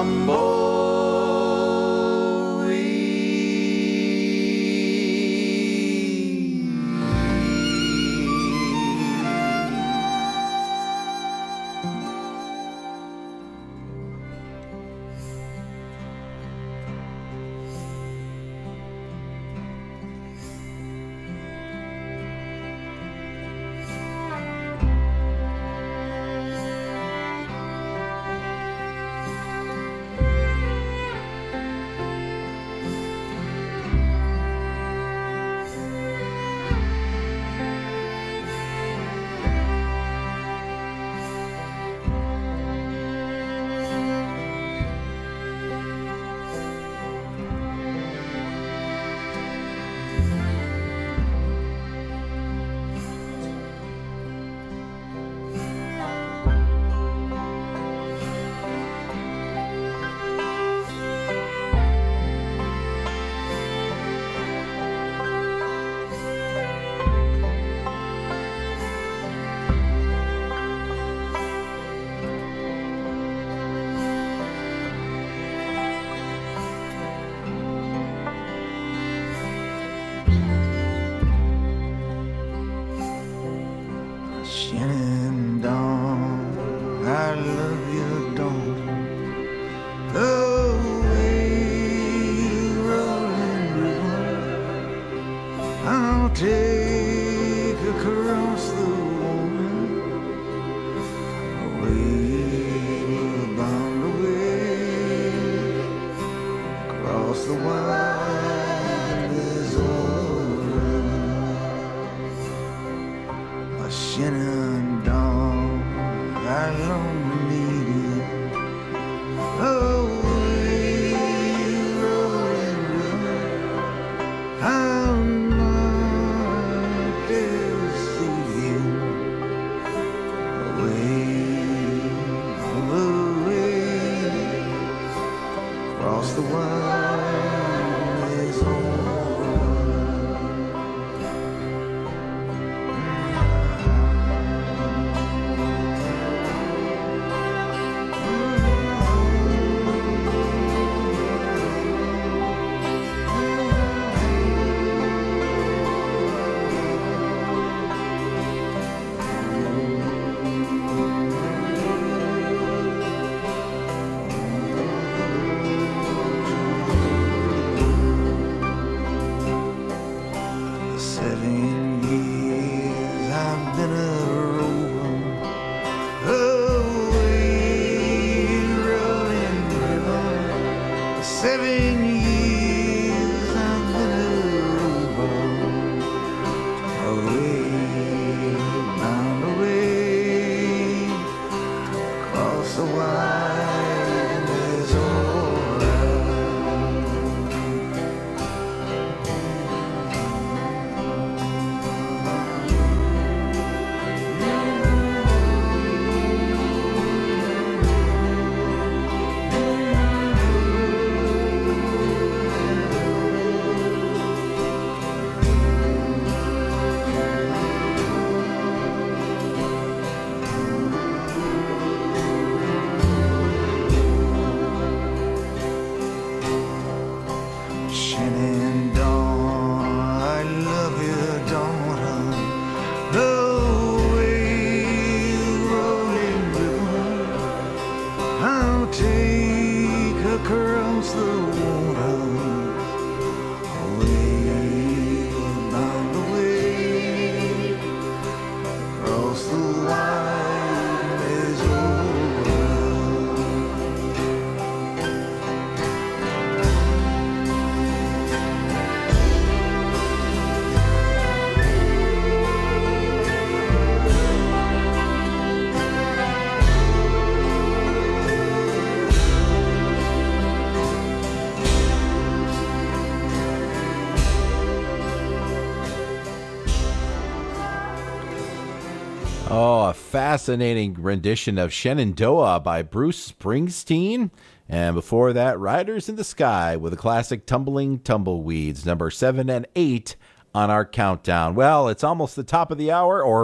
Oh, a fascinating rendition of Shenandoah by Bruce Springsteen. And before that, Riders in the Sky with a classic Tumbling Tumbleweeds, number 7 and 8 on our countdown. Well, it's almost the top of the hour, or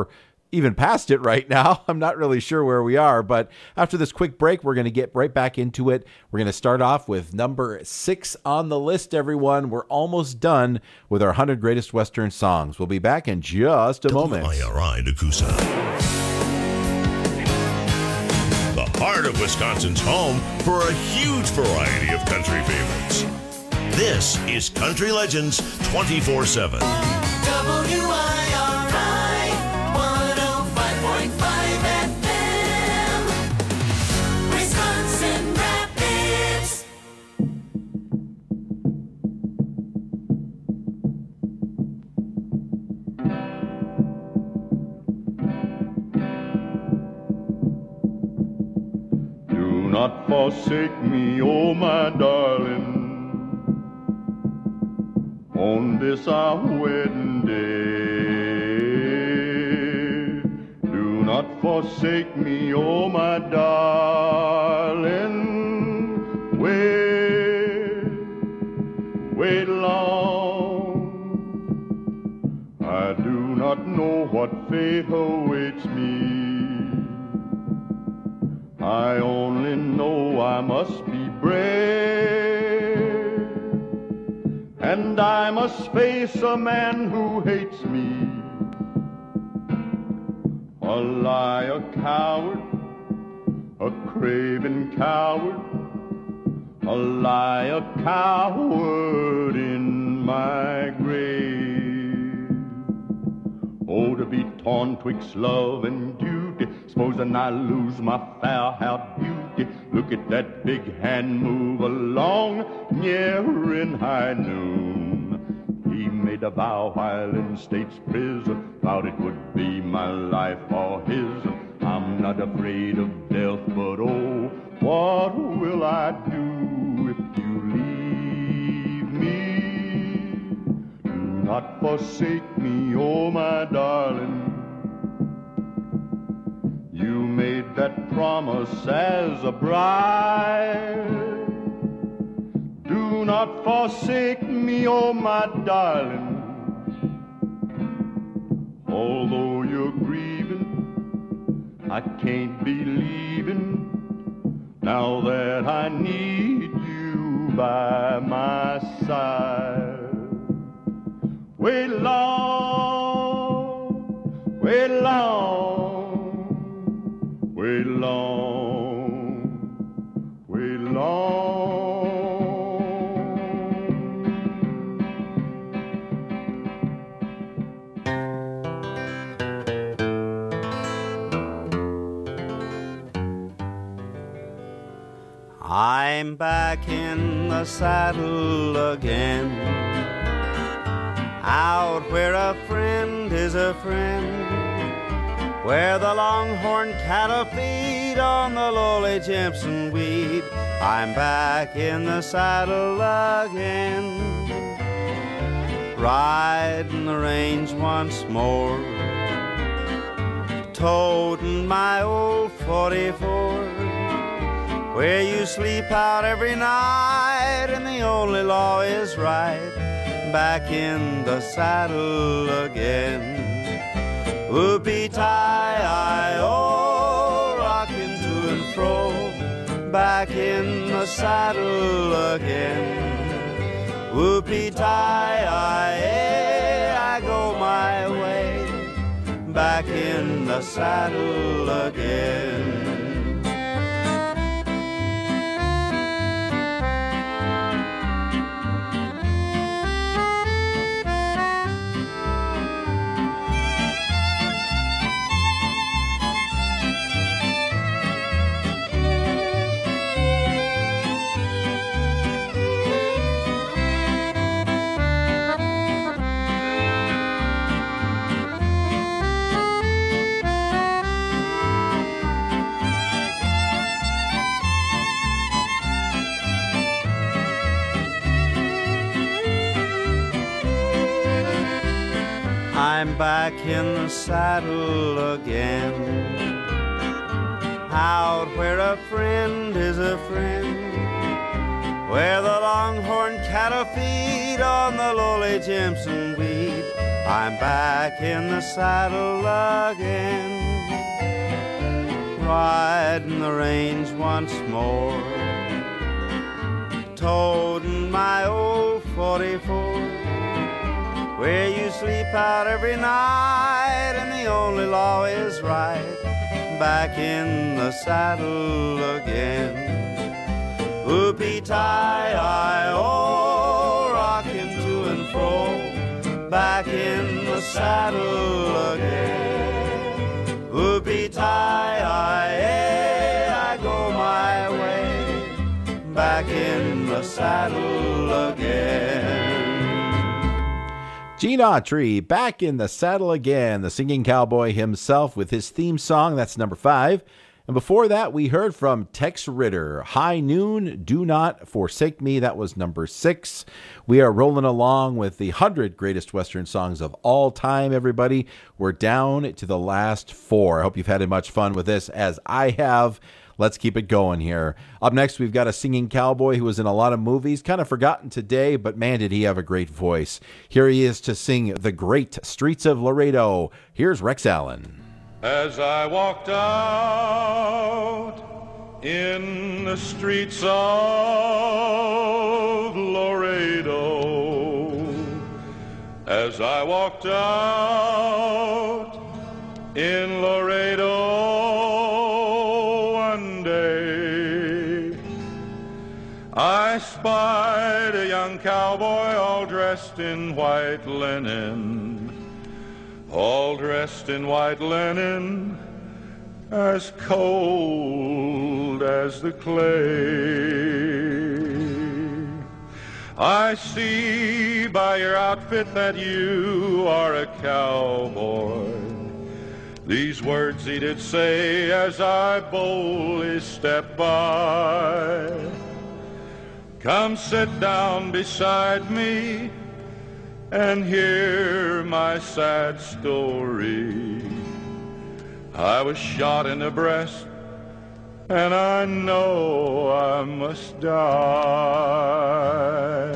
even past it right now. I'm not really sure where we are, but after this quick break, we're going to get right back into it. We're going to start off with number 6 on the list, everyone. We're almost done with our 100 greatest Western songs. We'll be back in just a moment. WIRI Nakusa. The heart of Wisconsin's home for a huge variety of country favorites. This is Country Legends 24/7. WIRI 105.5 FM, Wisconsin Rapids. Do not forsake me, oh my darling, on this our wedding day. Do not forsake me, oh my darling. Wait long. I do not know what fate awaits me. I only know I must be brave, and I must face a man who hates me. A liar, coward, a craven coward, a liar, coward in my grave. Oh, to be torn twixt love and duty, supposing I lose my fair-haired beauty. Look at that big hand move along, near in high noon. He made a vow while in state's prison, vowed it would be my life or his. I'm not afraid of death, but oh, what will I do if you leave me? Do not forsake me, oh my darling. You made that promise as a bride. Do not forsake me, oh my darling. Although you're grieving, I can't be leaving now that I need you by my side. Wait long, wait long, wait long, wait long. I'm back in the saddle again, out where a friend is a friend, where the longhorn cattle feed on the lowly Jimson weed. I'm back in the saddle again, riding the range once more, toting my old 44, where you sleep out every night and the only law is right. Back in the saddle again. Whoopee-tie-I-oh, rocking to and fro. Back in the saddle again. Whoopee-tie-I-eh, I go my way. Back in the saddle again. I'm back in the saddle again, out where a friend is a friend, where the longhorn cattle feed on the lowly Jimson weed. I'm back in the saddle again, riding the range once more, toting my old 44, where you sleep out every night and the only law is right. Back in the saddle again. Whoopee-tie-I-oh, rocking to and fro, back in the saddle again. Whoopee-tie-I-eh, I go my way, back in the saddle again. Gene Autry, back in the saddle again, the singing cowboy himself with his theme song. That's number 5. And before that, we heard from Tex Ritter, High Noon, Do Not Forsake Me. That was number 6. We are rolling along with the 100 greatest Western songs of all time, everybody. We're down to the last 4. I hope you've had much fun with this, as I have. Let's keep it going here. Up next, we've got a singing cowboy who was in a lot of movies, kind of forgotten today, but man, did he have a great voice. Here he is to sing The Great Streets of Laredo. Here's Rex Allen. As I walked out in the streets of Laredo, as I walked out in Laredo one day, I spied a young cowboy all dressed in white linen, all dressed in white linen, as cold as the clay. I see by your outfit that you are a cowboy. These words he did say as I boldly stepped by. Come sit down beside me and hear my sad story. I was shot in the breast, and I know I must die.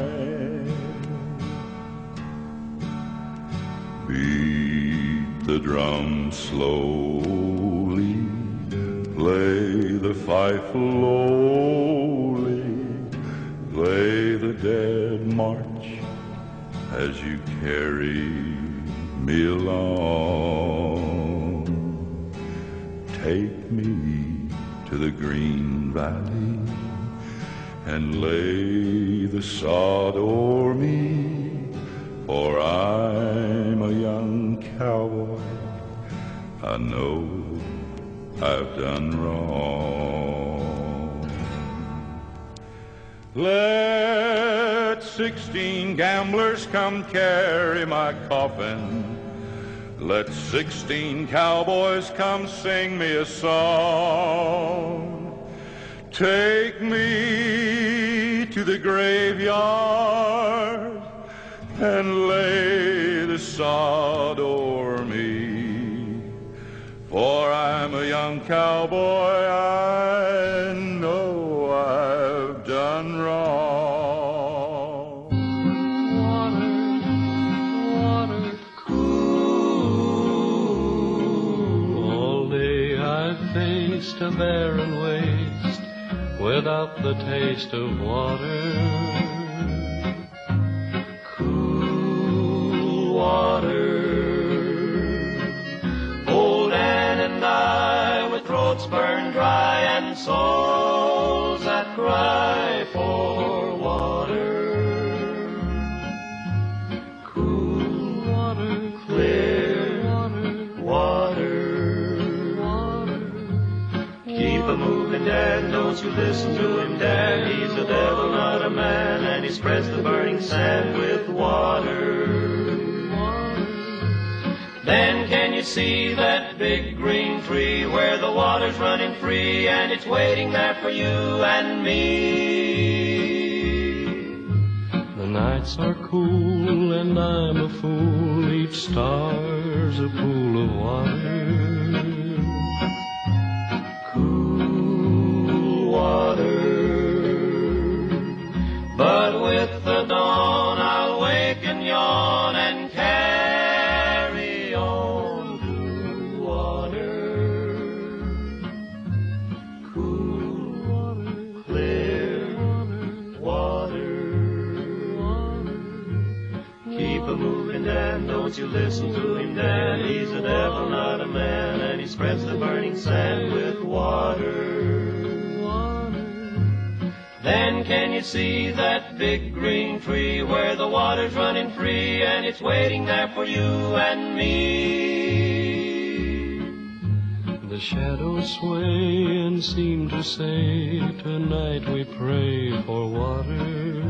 Beat the drum slowly, play the fife lowly, play the dead march as you carry me along. Take me to the green valley and lay the sod o'er me, for I'm a young cowboy. I know I've done wrong. Let 16 gamblers come carry my coffin. Let 16 cowboys come sing me a song. Take me to the graveyard and lay the sod o'er me, for I'm a young cowboy. I know I've done wrong. Water, cool. All day I faced a barren waste without the taste of water. Cool water. Old Ann and I, with throats burned dry and souls that cry for water. Cool water, clear water. Keep a moving, Dad, don't you listen to him, Dad. He's a devil, not a man, and he spreads the burning sand with water. Then can you see that big green tree where the water's running free and it's waiting there for you and me? The nights are cool and I'm a fool, each star's a pool of water. Cool water. But with the dawn I'll wake and yawn and carry don't you listen to him, Dan. He's a devil, not a man, and he spreads the burning sand with water. Then can you see that big green tree where the water's running free and it's waiting there for you and me? The shadows sway and seem to say, tonight we pray for water.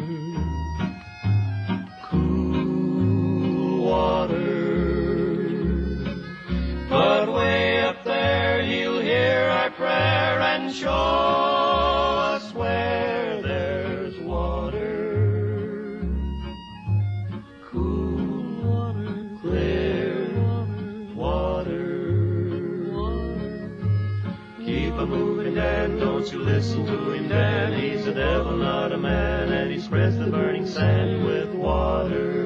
Cool water. But way up there he'll hear our prayer and show us where there's water. Cool water, clear water. Keep a moving, Dan, don't you listen to him, Dan. He's a devil, not a man, and he spreads the burning sand with water.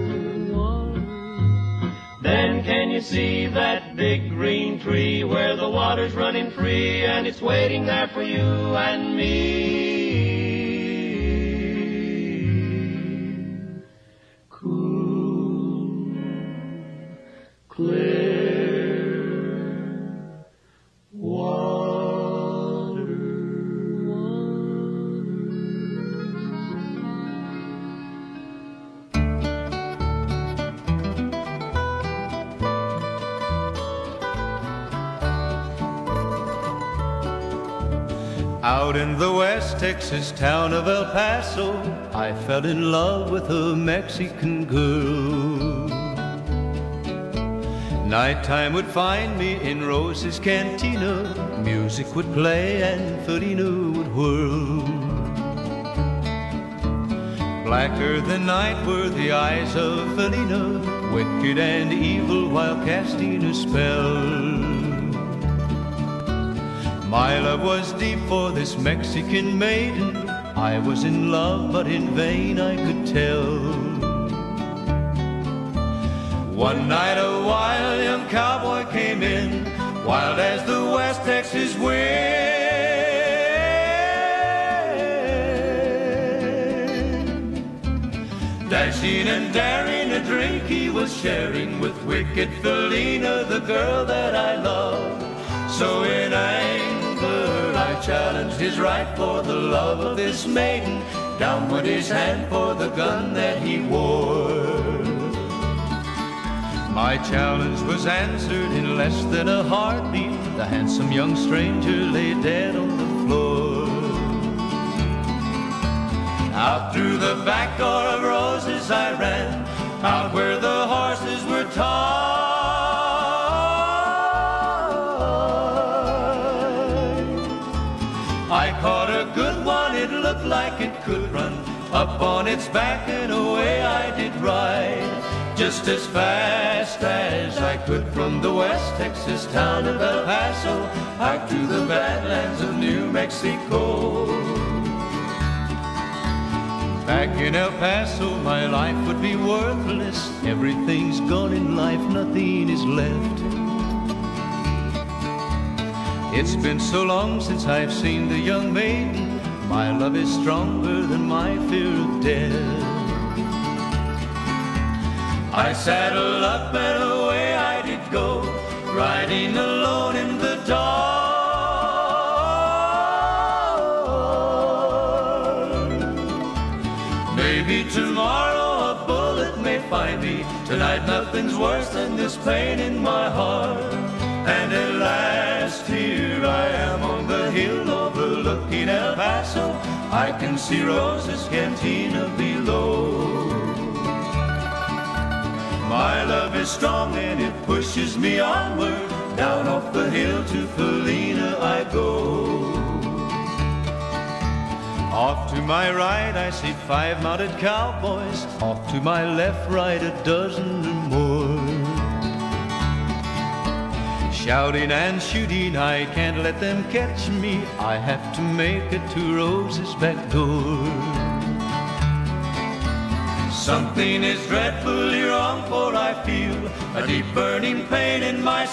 Then can you see that big green tree where the water's running free and it's waiting there for you and me? Cool, clear water. Out in the West Texas town of El Paso, I fell in love with a Mexican girl. Nighttime would find me in Rose's Cantina. Music would play and Felina would whirl. Blacker than night were the eyes of Felina, wicked and evil while casting a spell. My love was deep for this Mexican maiden. I was in love, but in vain I could tell. One night a wild young cowboy came in, wild as the West Texas wind. Dashing and daring, a drink he was sharing with wicked Felina, the girl that I loved. So in anger I challenged his right for the love of this maiden. Down went his hand for the gun that he wore. My challenge was answered in less than a heartbeat. The handsome young stranger lay dead on the floor. Out through the back door of Roses I ran, out where the horses were tied. I caught a good one, it looked like it could run. Up on its back and away I did ride, just as fast as I could from the West Texas town of El Paso, out to the badlands of New Mexico. Back in El Paso my life would be worthless. Everything's gone in life, nothing is left. It's been so long since I've seen the young maiden. My love is stronger than my fear of death. I saddled up and away I did go, riding alone in the dark. Maybe tomorrow a bullet may find me. Tonight nothing's worse than this pain in my heart. And at last here I am on the hill overlooking El Paso. I can see Rose's Cantina below. My love is strong and it pushes me onward. Down off the hill to Felina I go. Off to my right I see 5 mounted cowboys. Off to my left, right, a dozen or more. Shouting and shooting, I can't let them catch me. I have to make it to Rose's back door. Something is dreadfully wrong, for I feel a deep burning pain in my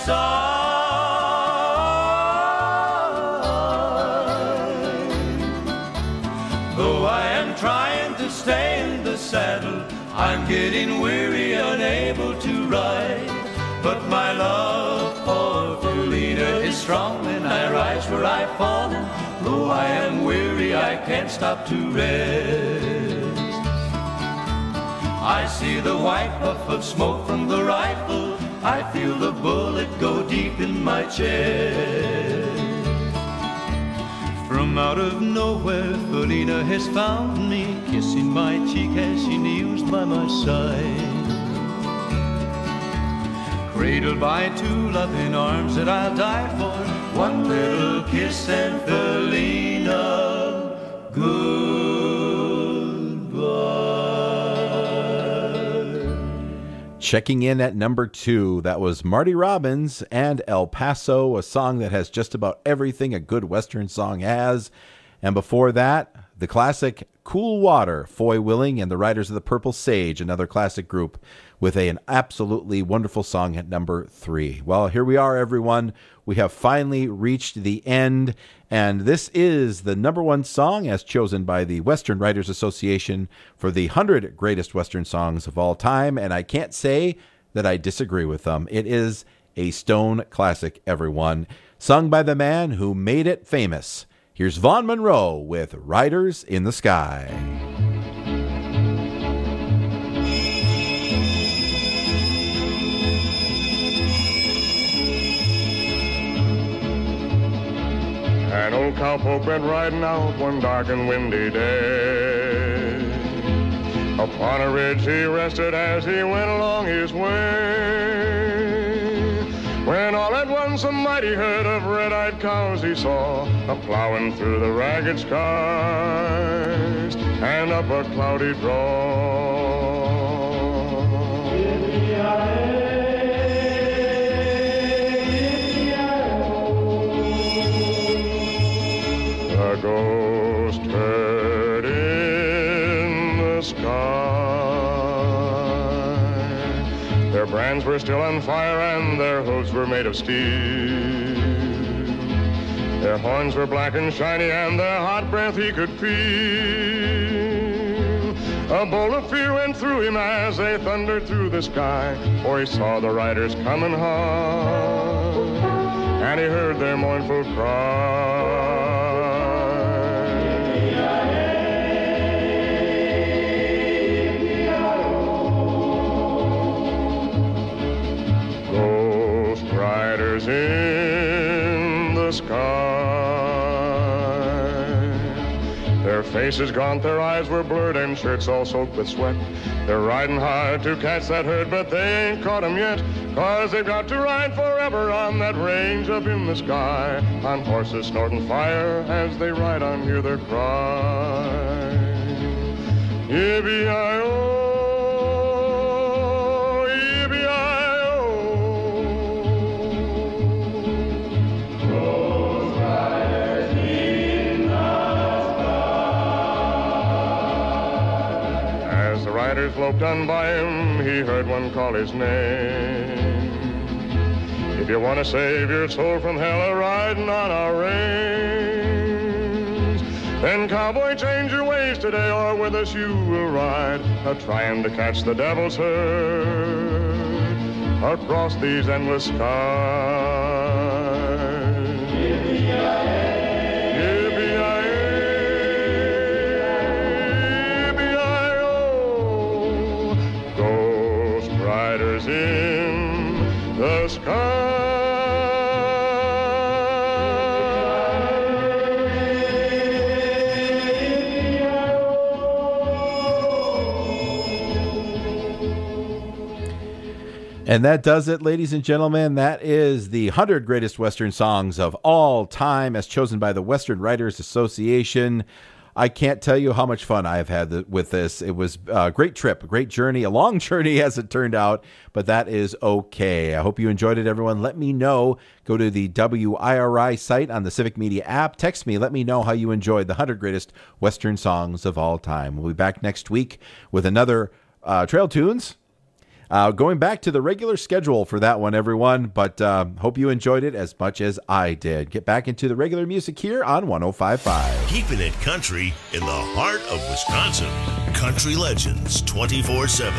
side. Though I am trying to stay in the saddle, I'm getting weary, unable to ride, but my love for Felina is strong, and I rise where I've fallen. Though I am weary, I can't stop to rest. I see the white puff of smoke from the rifle, I feel the bullet go deep in my chest. From out of nowhere, Felina has found me, kissing my cheek as she kneels by my side. Cradled by two loving arms that I'll die for, one little kiss and Felina, goodbye. Checking in at number 2, that was Marty Robbins and El Paso, a song that has just about everything a good Western song has. And before that, the classic Cool Water, Foy Willing and the Riders of the Purple Sage, another classic group, with an absolutely wonderful song at number 3. Well, here we are, everyone. We have finally reached the end, and this is the number 1 song as chosen by the Western Writers Association for the 100 greatest Western songs of all time, and I can't say that I disagree with them. It is a Stone classic, everyone, sung by the man who made it famous. Here's Vaughn Monroe with Riders in the Sky. An old cowpoke went riding out one dark and windy day. Upon a ridge he rested as he went along his way. When all at once a mighty herd of red-eyed cows he saw, a-plowing through the ragged skies and up a cloudy draw. A ghost herd in the sky. Their brands were still on fire and their hooves were made of steel. Their horns were black and shiny and their hot breath he could feel. A bolt of fear went through him as they thundered through the sky, for he saw the riders coming hard and he heard their mournful cry. Riders in the sky. Their faces gaunt, their eyes were blurred, and shirts all soaked with sweat. They're riding hard to catch that herd, but they ain't caught 'em yet, 'cause they've got to ride forever on that range up in the sky, on horses snorting fire as they ride on, hear their cry. Yippee-yi-oh. Riders loped on by him, he heard one call his name. If you want to save your soul from hell a-riding on our range, then cowboy, change your ways today, or with us you will ride, a-trying to catch the devil's herd across these endless skies. Yippee-yi-yi. In the sky. And that does it, ladies and gentlemen. That is the 100 greatest Western songs of all time as chosen by the Western Writers Association. I can't tell you how much fun I've had with this. It was a great trip, a great journey, a long journey as it turned out, but that is okay. I hope you enjoyed it, everyone. Let me know. Go to the WIRI site on the Civic Media app. Text me. Let me know how you enjoyed the 100 greatest Western songs of all time. We'll be back next week with another Trail Tunes. Going back to the regular schedule for that one, everyone, but hope you enjoyed it as much as I did. Get back into the regular music here on 105.5. Keeping it country in the heart of Wisconsin. Country Legends 24/7.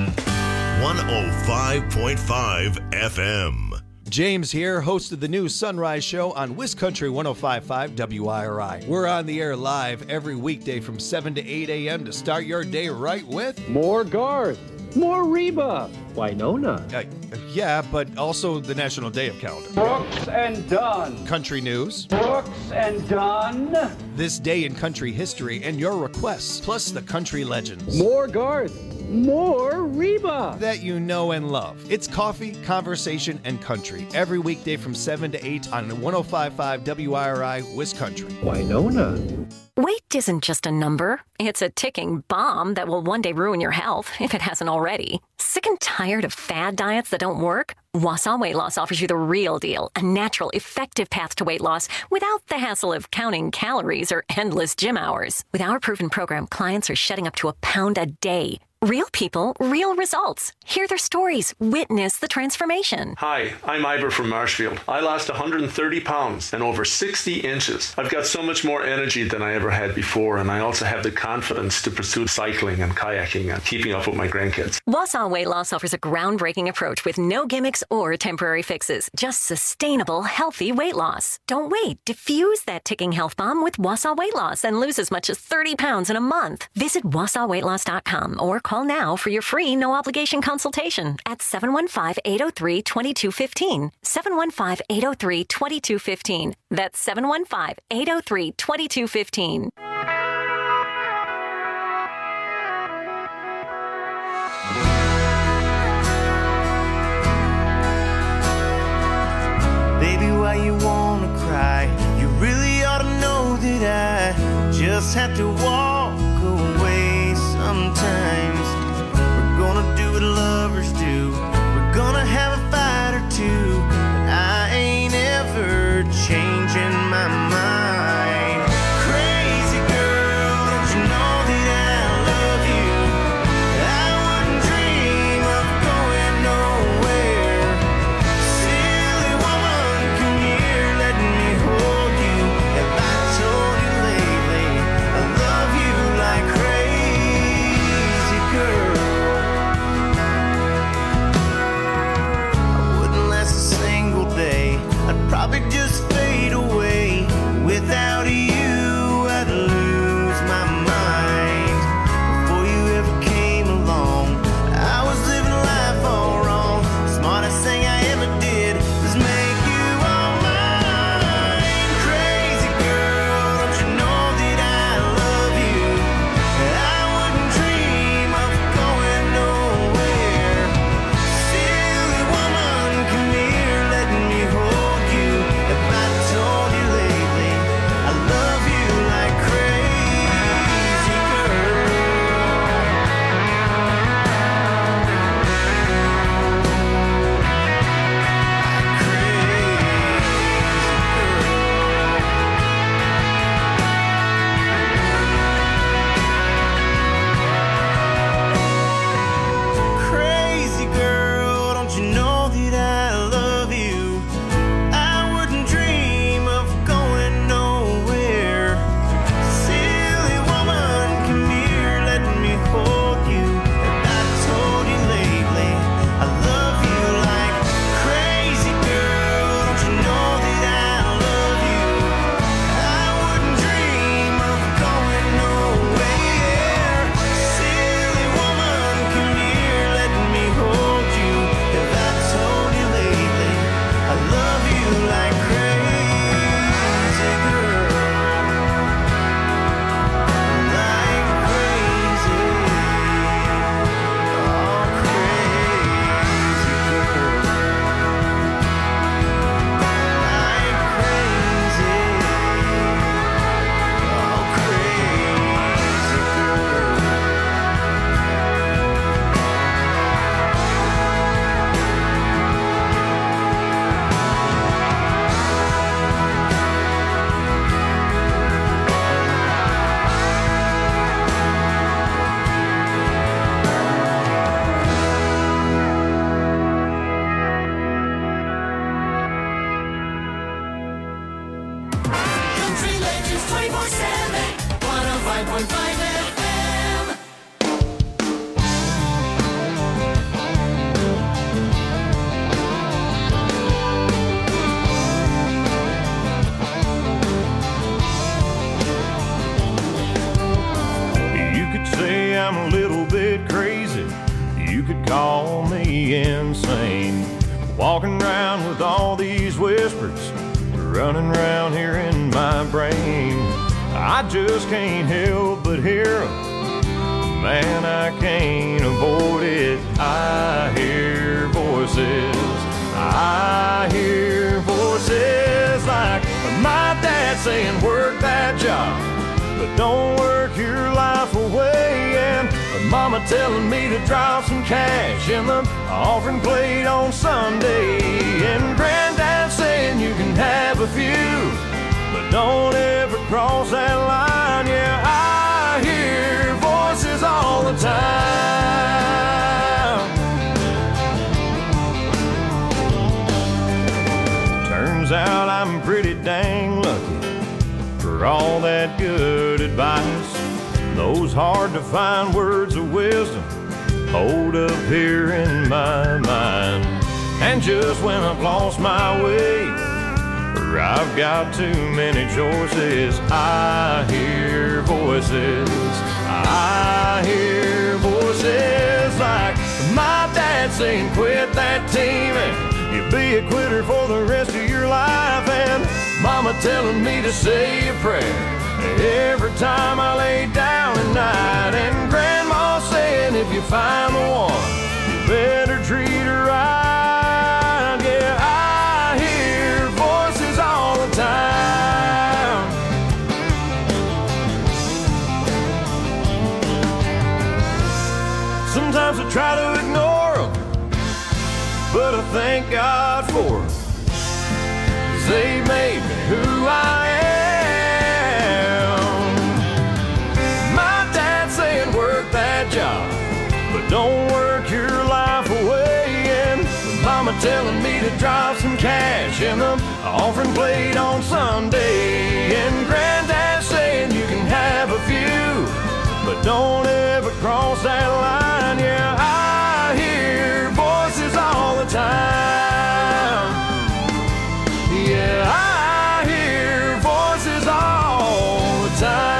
105.5 FM. James here, host of the new Sunrise Show on WisCountry 105.5 WIRI. We're on the air live every weekday from 7 to 8 a.m. to start your day right with more Garth, more Reba, Winona. Yeah, but also the National Day of Calendar. Brooks and Dunn. Country news. Brooks and Dunn. This day in country history and your requests, plus the country legends. More Garth, more Reba. That you know and love. It's coffee, conversation, and country. Every weekday from 7 to 8 on 105.5 WIRI, WisCountry. Winona. Weight isn't just a number. It's a ticking bomb that will one day ruin your health, if it hasn't already. Sick and tired of fad diets that don't work? Wausau Weight Loss offers you the real deal, a natural, effective path to weight loss without the hassle of counting calories or endless gym hours. With our proven program, clients are shedding up to a pound a day. Real people, real results. Hear their stories. Witness the transformation. Hi, I'm Ivor from Marshfield. I lost 130 pounds and over 60 inches. I've got so much more energy than I ever had before, and I also have the confidence to pursue cycling and kayaking and keeping up with my grandkids. Wausau Weight Loss offers a groundbreaking approach with no gimmicks or temporary fixes. Just sustainable, healthy weight loss. Don't wait. Diffuse that ticking health bomb with Wausau Weight Loss and lose as much as 30 pounds in a month. Visit WausauWeightLoss.com or call now for your free no-obligation consultation at 715-803-2215. 715-803-2215. That's 715-803-2215. Baby, why you wanna cry? You really ought to know that I just have to walk away sometimes. We're gonna do what lovers do. We're gonna have a fight or two, but I ain't ever changing my mind. Crazy girl, don't you know that I love you? I wouldn't dream of going nowhere. Silly woman, come here, let me hold you. Have I told you lately I love you like crazy girl? I wouldn't last a 105.5 FM. You could say I'm a little bit crazy. You could call me insane. Walking around with all these whispers running around here in my brain. I just can't help but hear 'em. Man, I can't avoid it. I hear voices. I hear voices like my dad saying work that job, but don't work your life away. And mama telling me to drop some cash in the offering plate on Sunday. And granddad saying you can have a few, but don't ever cross that line. Yeah, I hear voices all the time. Turns out I'm pretty dang lucky for all that good advice. Those hard to find words of wisdom hold up here in my mind. And just when I've lost my way, or I've got too many choices, I hear voices. I hear voices like my dad saying quit that team and you'll be a quitter for the rest of your life. And mama telling me to say a prayer every time I lay down at night. And grandma saying if you find the one, you better treat her right. Yeah, I hear voices all the time. Sometimes I try to ignore them, but I thank God for them, 'cause they made me who I am. Job, but don't work your life away. And mama telling me to drop some cash in the offering plate on Sunday. And granddad saying you can have a few, but don't ever cross that line. Yeah, I hear voices all the time. Yeah, I hear voices all the time.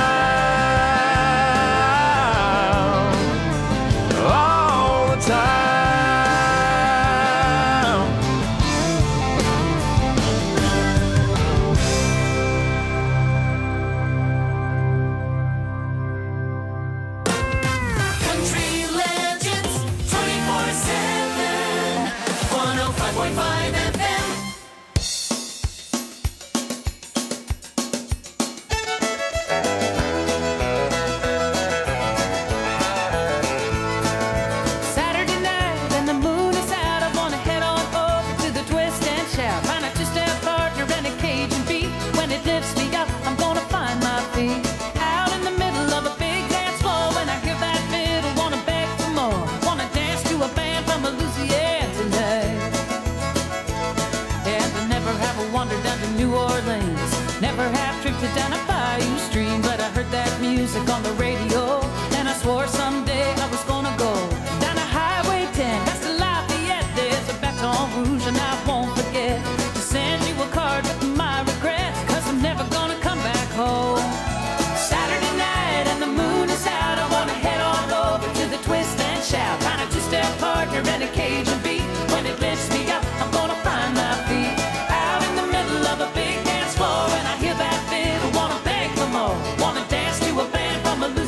Down a bayou stream, but I heard that music on the radio, and I swore someday I was gonna go down a Highway 10, past the Lafayette. There's a Baton Rouge, and I won't forget to send you a card with my regrets, 'cause I'm never gonna come back home. Saturday night and the moon is out, I wanna head on over to the Twist and Shout, find a two-step partner and a Cajun beat. When it lifts me up, I'm gonna find my feet out in the middle of a big dance floor, and I hear that wanna dance to a band from a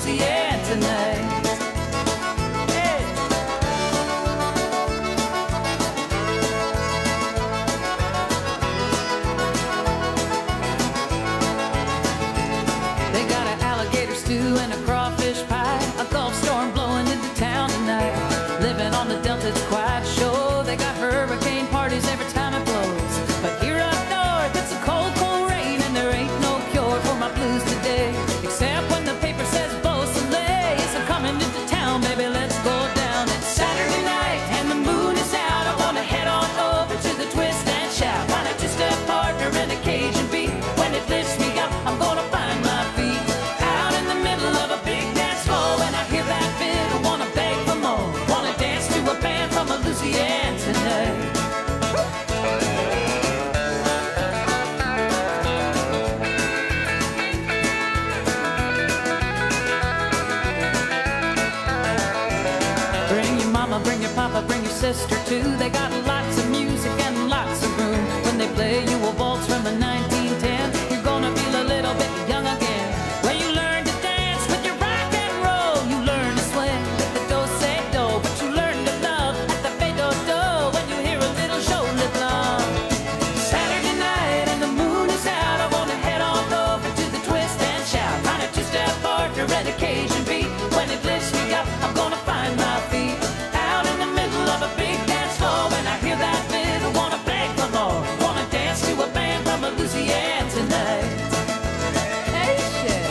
sister too. They got lots of music and lots of room. When they play you a waltz from a 1910, you're gonna feel a little bit young again. Where you learn to dance with your rock and roll, you learn to swing with the do-say-do, but you learn to love at the fade-do-do when you hear a little shoulder blum. Saturday night and the moon is out, I wanna head on over to the twist and shout. Find a two-step partner and occasion beat. When it lifts me up, I'm gonna find my feet out in the middle of a big dance floor. When I hear that fiddle, wanna beg for more, wanna dance to a band from Louisiana tonight. Hey, shit.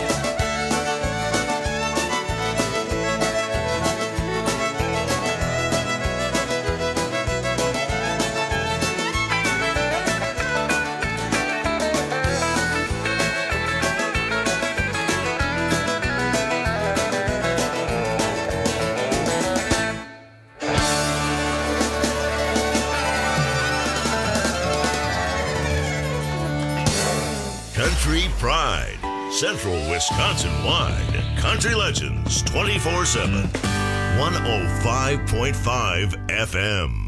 Country Pride, Central Wisconsin-wide. Country Legends 24/7. 105.5 FM.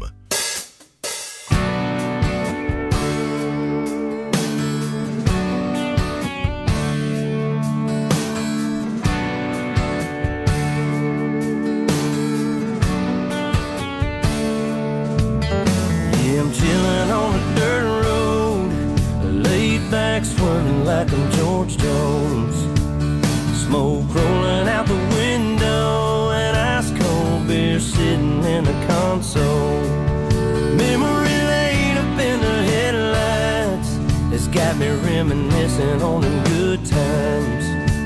Yeah, I'm chilling on a dirt road, laid back swerving like I'm George Jones. Smoke rolling out the window and ice cold beer sitting in the console. Memory laid up in the headlights, it's got me reminiscing on them good times.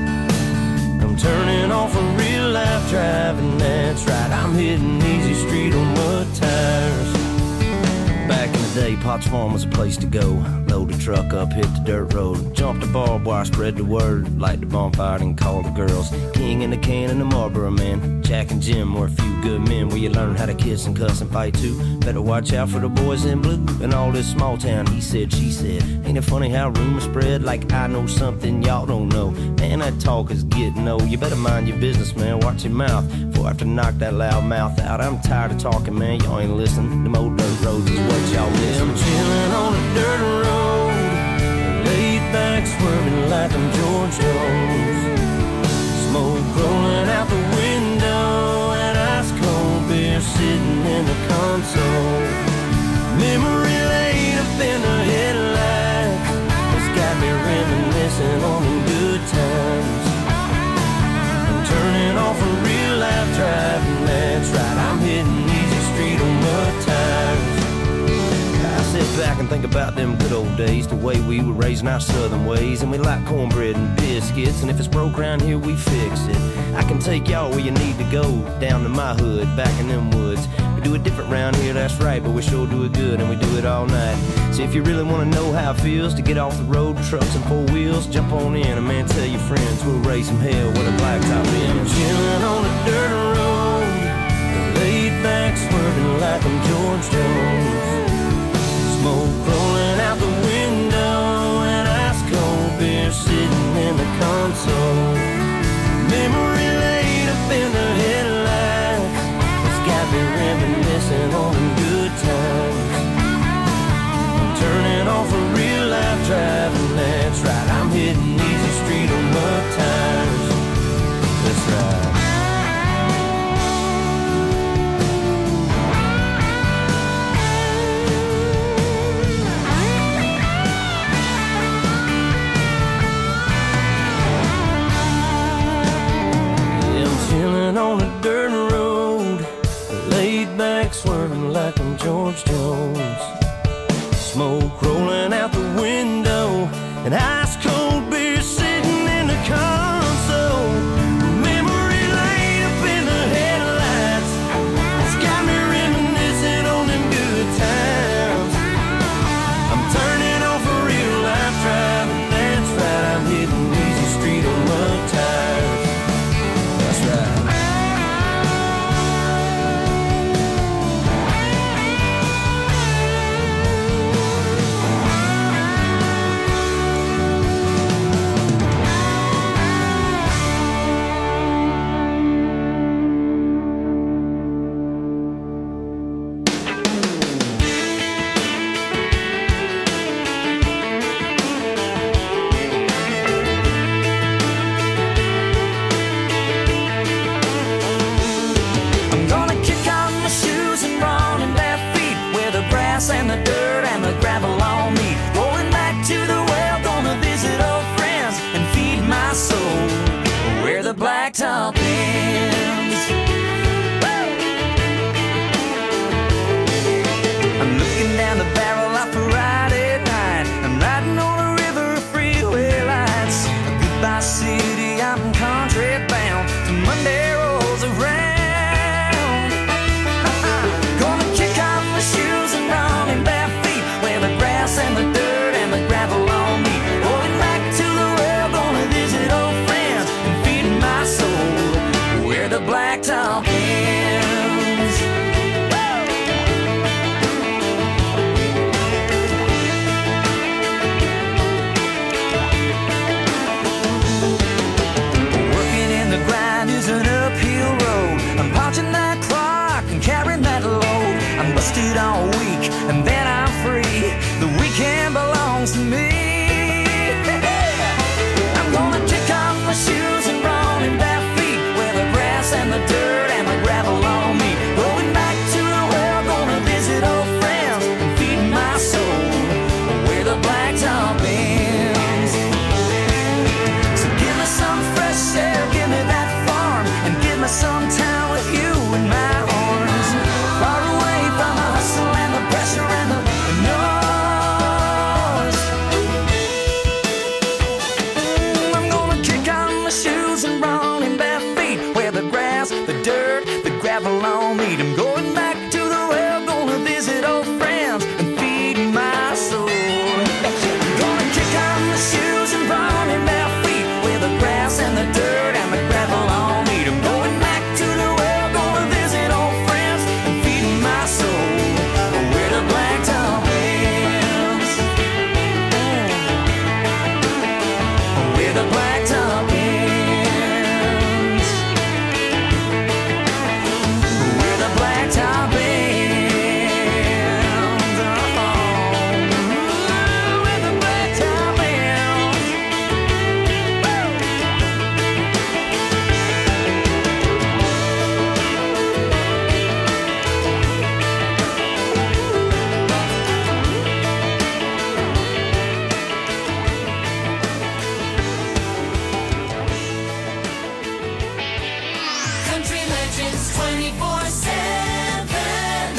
I'm turning off a real life driving, that's right, I'm hitting easy street on mud tires. Back in the day, Potts Farm was a place to go. Load the truck up, hit the dirt road, jump the barbed wire, spread the word, light the bonfire and call the girls. King in the can and the Marlboro man, Jack and Jim were a few good men where you learn how to kiss and cuss and fight too. Better watch out for the boys in blue and all this small town he said, she said. Ain't it funny how rumors spread like I know something y'all don't know? Man, that talk is getting old. You better mind your business, man, watch your mouth before I have to knock that loud mouth out. I'm tired of talking, man, y'all ain't listening. Them old dirt roads is what y'all miss. I'm chilling on a dirt road, laid back swerving like I'm George Jones. Smoke rolling out the window and ice cold beer sitting in the console. Memory laid up in the headlights, it's got me reminiscing on them good times. I'm turning off a real life driving, that's right, I'm hitting easy street on mud tires. I sit back and think about them good old days, the way we were raising our southern ways, and we like cornbread and biscuits, and if it's broke around here, we fix it. I can take y'all where you need to go, down to my hood, back in them woods. We do it different round here, that's right, but we sure do it good, and we do it all night. So if you really want to know how it feels to get off the road, trucks and four wheels, jump on in, and man, tell your friends, we'll raise some hell with a blacktop in. I'm chilling on a dirt road, laid back swerving like I'm George Jones. Smoke rolling out the window and ice cold beer sitting in the console. Memory laid up in the headlights, it's got me reminiscing on them good times. I'm turning off a real life driving, that's right, I'm hitting easy street on mud tires. That's right. Chilling on a dirt road, laid back swerving like I'm George Jones. Smoke rolling out the window and ice cold beer sitting in the console. Memory laid up in the headlights, it's got me reminiscing on them good times. I'm turning off a real life driving, that's right, I'm hitting easy street on mud tires. That's right. blacktop ends. I'm looking down the barrel of Friday night. I'm riding on a river of freeway lights. Goodbye city, I'm country bound. Monday rolls around. Gonna kick off my shoes and run in bare feet, where the grass and the dirt and the gravel on me. Going back to the well, gonna visit old friends and feed my soul where the blacktop ends. Working in the grind is an uphill road. I'm punching that clock and carrying that load. I'm busted all week and then I'm free. The weekend belongs to me. I'm gonna kick off my shoes and run in bare feet, where the grass and the dirt and the gravel on me. Going back to the well, gonna visit old friends and feed my soul where the blacktop ends. So give me some fresh air, give me that farm, and give me some time with you in my arms. Far away from the hustle and the pressure and the noise. I'm gonna kick on my shoes and run in bare feet, where the grass, the dirt, the gravel on me. I'm going back to the well, gonna visit old friends and feed my soul. I'm gonna kick on my shoes and run in bare feet, where the grass and the dirt and the gravel on me. I'm going back to the well, gonna visit old friends and feed my soul where the blacktop ends. Where the blacktop ends. Where the blacktop ends. Where the blacktop ends. Country Legends 24/7.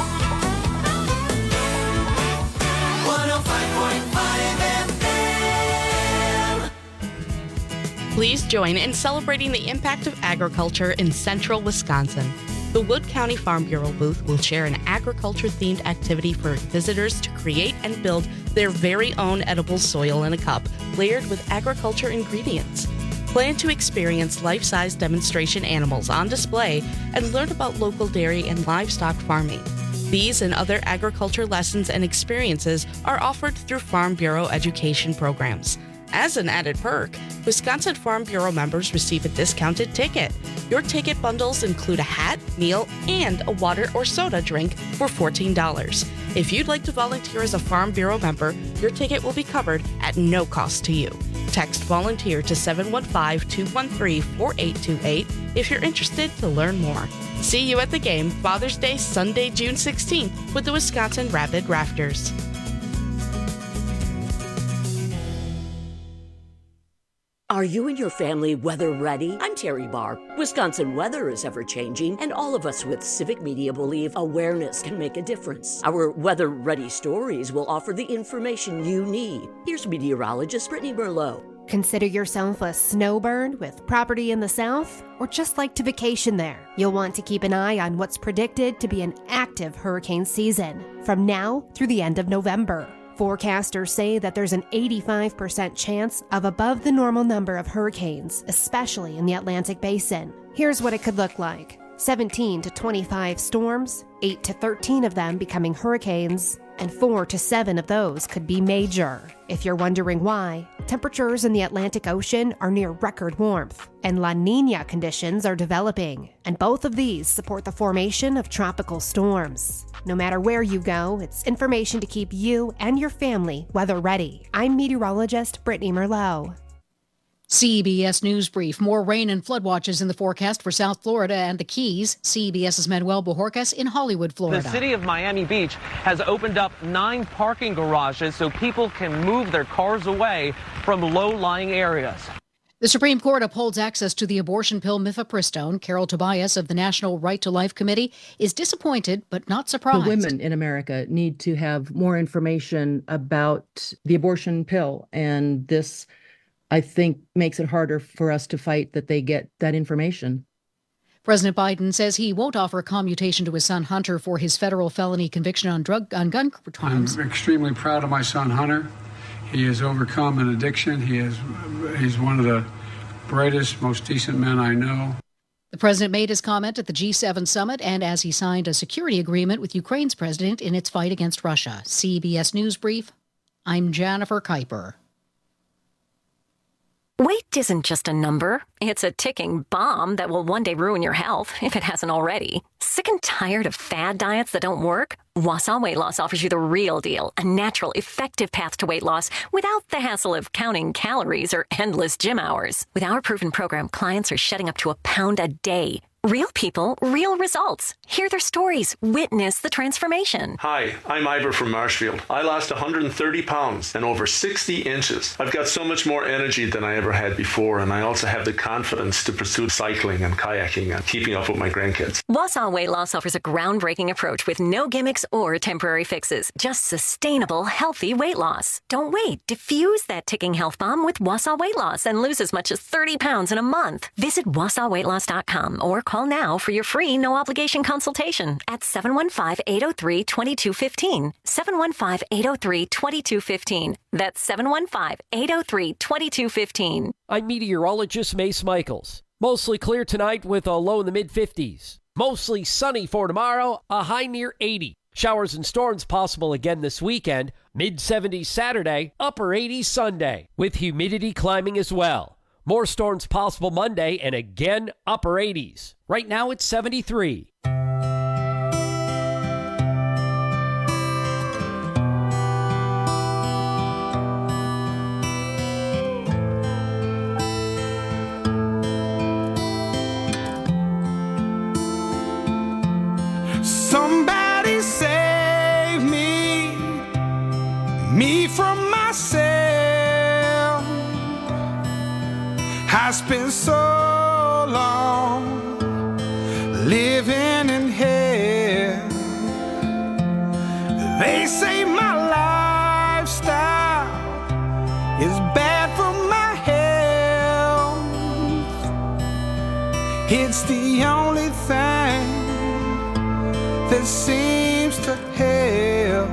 105.5 FM. Please join in celebrating the impact of agriculture in central Wisconsin. The Wood County Farm Bureau booth will share an agriculture-themed activity for visitors to create and build their very own edible soil in a cup, layered with agriculture ingredients. Plan to experience life-size demonstration animals on display and learn about local dairy and livestock farming. These and other agriculture lessons and experiences are offered through Farm Bureau education programs. As an added perk, Wisconsin Farm Bureau members receive a discounted ticket. Your ticket bundles include a hat, meal, and a water or soda drink for $14. If you'd like to volunteer as a Farm Bureau member, your ticket will be covered at no cost to you. Text volunteer to 715-213-4828 if you're interested to learn more. See you at the game Father's Day, Sunday, June 16th with the Wisconsin Rapid Rafters. Are you and your family weather ready? I'm Terry Barr. Wisconsin weather is ever changing, and all of us with Civic Media believe awareness can make a difference. Our weather ready stories will offer the information you need. Here's meteorologist Brittany Merlot. Consider yourself a snowbird with property in the south, or just like to vacation there. You'll want to keep an eye on what's predicted to be an active hurricane season from now through the end of November. Forecasters say that there's an 85% chance of above the normal number of hurricanes, especially in the Atlantic Basin. Here's what it could look like. 17 to 25 storms, 8 to 13 of them becoming hurricanes, and 4 to 7 of those could be major. If you're wondering why, temperatures in the Atlantic Ocean are near record warmth, and La Niña conditions are developing, and both of these support the formation of tropical storms. No matter where you go, it's information to keep you and your family weather ready. I'm meteorologist Brittany Merlot. CBS News Brief. More rain and flood watches in the forecast for South Florida and the Keys. CBS's Manuel Bojorquez in Hollywood, Florida. The city of Miami Beach has opened up 9 parking garages so people can move their cars away from low-lying areas. The Supreme Court upholds access to the abortion pill mifepristone. Carol Tobias of the National Right to Life Committee is disappointed but not surprised. The women in America need to have more information about the abortion pill, and this, I think, makes it harder for us to fight that they get that information. President Biden says he won't offer a commutation to his son Hunter for his federal felony conviction on gun crimes. I'm extremely proud of my son Hunter. He has overcome an addiction. He's one of the brightest, most decent men I know. The president made his comment at the G7 summit and as he signed a security agreement with Ukraine's president in its fight against Russia. CBS News Brief, I'm Jennifer Kuiper. Weight isn't just a number. It's a ticking bomb that will one day ruin your health, if it hasn't already. Sick and tired of fad diets that don't work? Wausau Weight Loss offers you the real deal, a natural, effective path to weight loss without the hassle of counting calories or endless gym hours. With our proven program, clients are shedding up to a pound a day. Real people, real results. Hear their stories. Witness the transformation. Hi, I'm Ivor from Marshfield. I lost 130 pounds and over 60 inches. I've got so much more energy than I ever had before, and I also have the confidence to pursue cycling and kayaking and keeping up with my grandkids. Wausau Weight Loss offers a groundbreaking approach with no gimmicks or temporary fixes. Just sustainable, healthy weight loss. Don't wait. Diffuse that ticking health bomb with Wausau Weight Loss and lose as much as 30 pounds in a month. Visit WausauWeightLoss.com or call now for your free no-obligation consultation at 715-803-2215. 715-803-2215. That's 715-803-2215. I'm meteorologist Mace Michaels. Mostly clear tonight with a low in the mid-50s. Mostly sunny for tomorrow, a high near 80. Showers and storms possible again this weekend. Mid-70s Saturday, upper 80s Sunday, with humidity climbing as well. More storms possible Monday and again upper 80s. Right now it's 73. Somebody save me from myself. I spent so long living in hell. They say my lifestyle is bad for my health. It's the only thing that seems to help.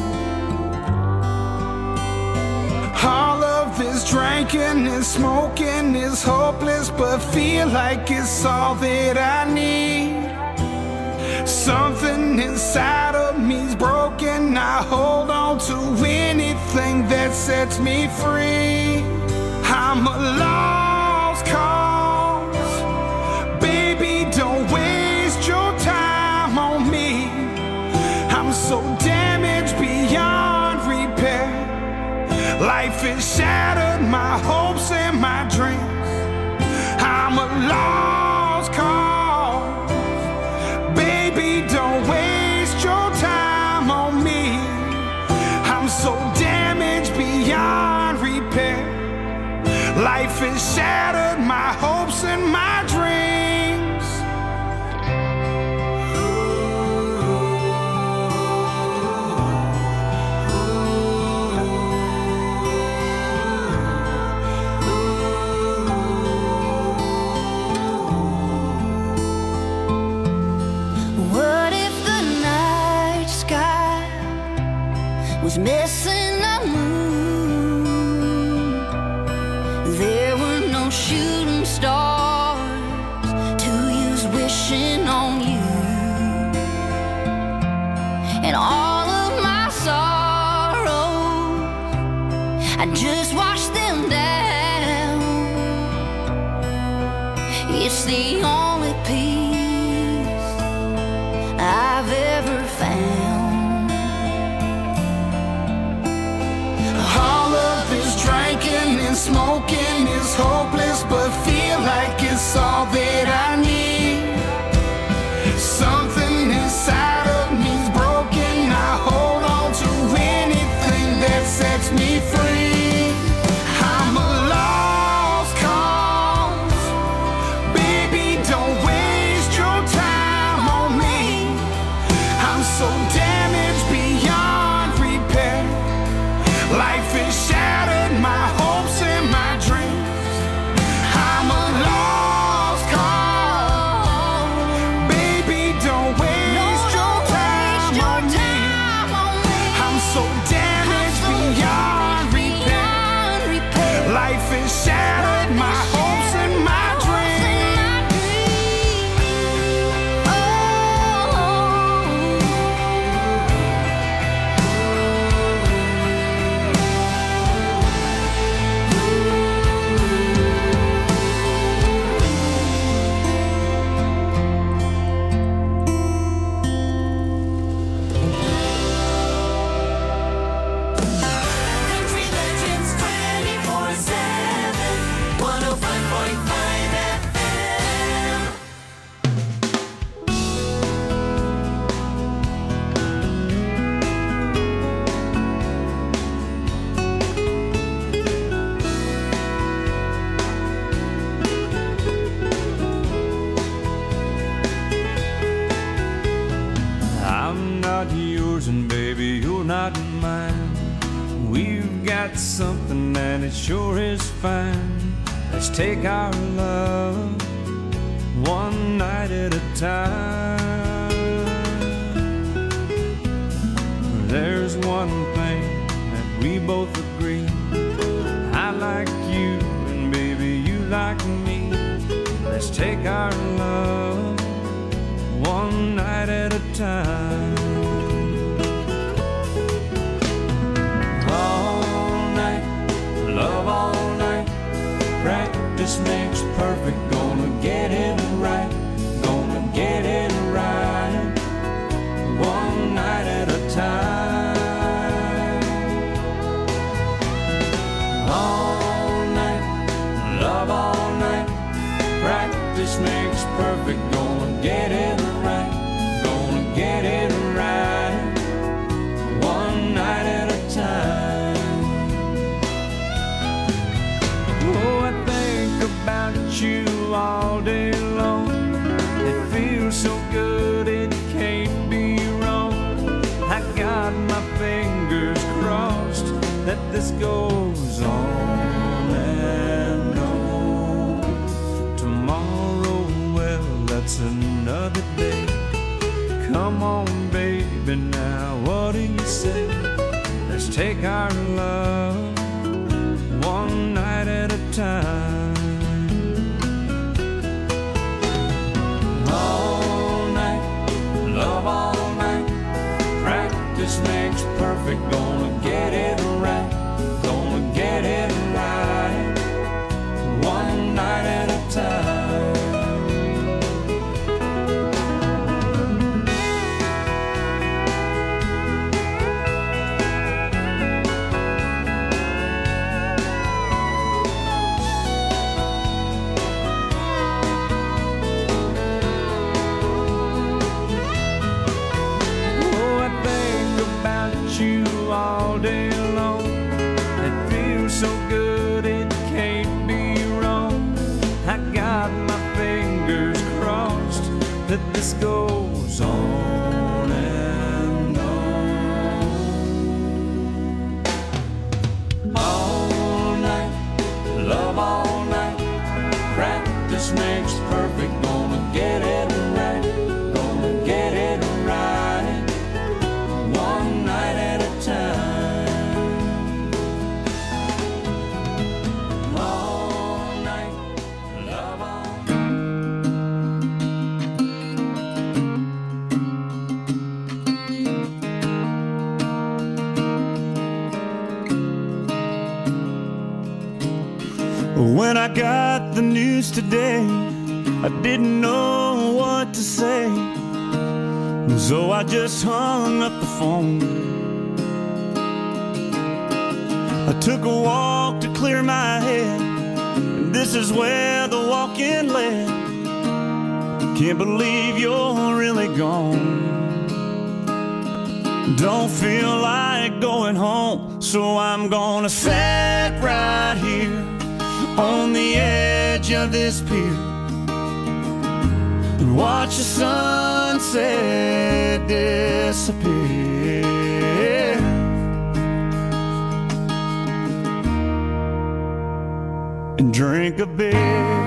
All of this drinking and smoking is hopeless, but feel like it's all that I need. Something inside of me's broken. I hold on to anything that sets me free. I'm a lost cause. Baby, don't waste your time on me. I'm so damaged beyond repair. Life has shattered my hopes and my dreams. I'm a lost cause. Baby, don't waste your time on me. I'm so damaged beyond repair. Life has shattered my hopes and my dreams. Was missing a moon. There were no shooting stars to use wishing on you. And all of my sorrows, I just washed them down. It's the only peace I've ever found. Drinking and smoking is hopeless, but feel like it's all that I need. Something inside of me's broken. I hold on to anything that sets me free. I'm a lost cause. it sure is fine. Let's take our love one night at a time. There's one thing that we both agree. I like you and baby you like me. Let's take our love one night at a time. All night, love all night. Practice makes perfect. Gonna get it right. Gonna get it right. One night at a time. All night, love all night. Practice makes perfect. Gonna get it right. Gonna get it right. One night at a time. Oh, I think about you all day long. It feels so good, it can't be wrong. I got my fingers crossed that this goes on and on. Tomorrow, well, that's another day. Come on, baby, now what do you say? Let's take our love one night at a time. All night, love all night. Practice makes perfect. Gonna get it right. Gonna get it right. One night at a time. All day long, it feels so good, it can't be wrong. I got my fingers crossed that this goes on and on. All night, love all night. Practice makes perfect. Gonna get it right. Gonna get it right. One night at a time. All night, love all When I got the news today, I didn't know what to say, so I just hung up the phone. I took a walk to clear my head, and this is where the walk-in led. Can't believe you're really gone. Don't feel like going home, so I'm gonna sit right here on the edge of this pier and watch the sunset disappear. And drink a beer.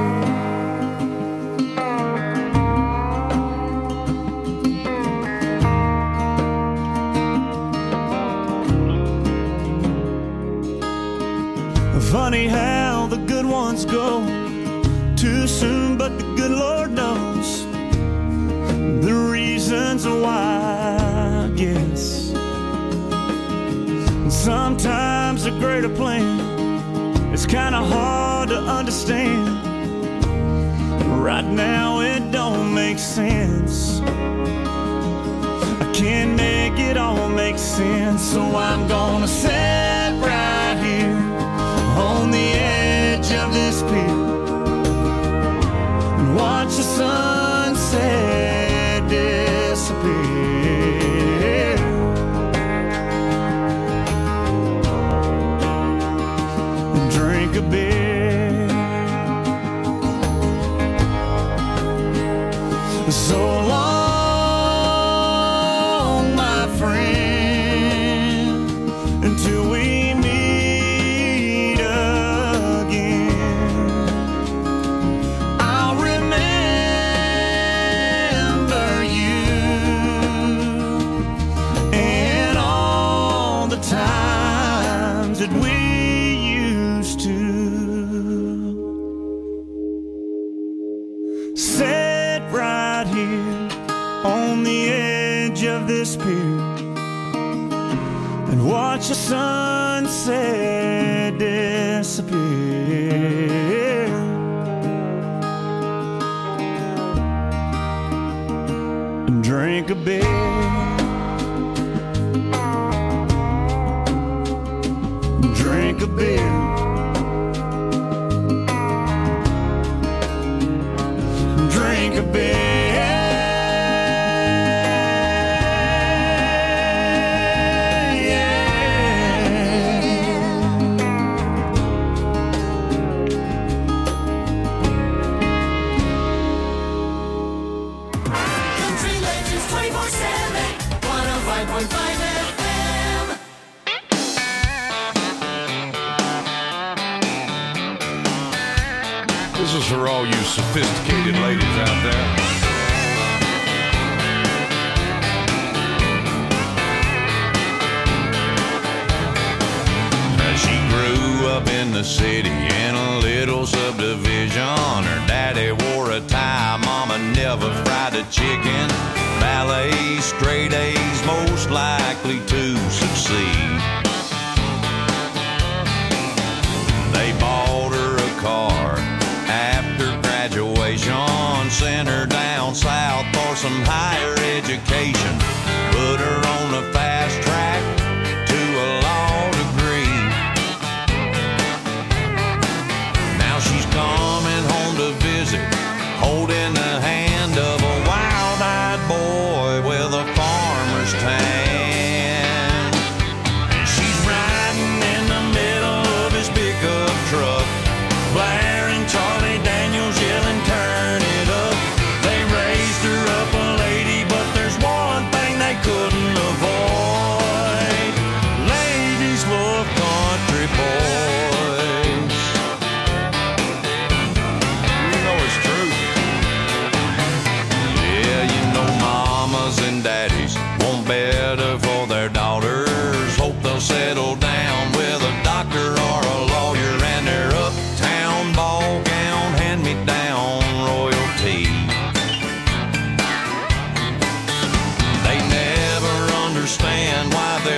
Funny how the good ones go too soon, but the good Lord knows the reasons why, I guess. Sometimes a greater plan is kind of hard to understand. Right now it don't make sense. I can't make it all make sense, so I'm gonna sit right here on the edge of this pier and watch the sunset disappear. And drink a beer. So long, my friend, until we meet again. Sit right here on the edge of this pier and watch the sunset disappear. And drink a beer. Drink a beer. Drink a beer. Country Legends 24/7, 105.5 FM. This is for all you sophisticated ladies out there. She grew up in the city in a little subdivision. Her daddy wore a tie, mama never fried a chicken. Ballet, straight A's, most likely to succeed. They bought her a car after graduation, sent her down south for some higher education, put her on a fast track to a law degree. Now she's coming home to visit, holding the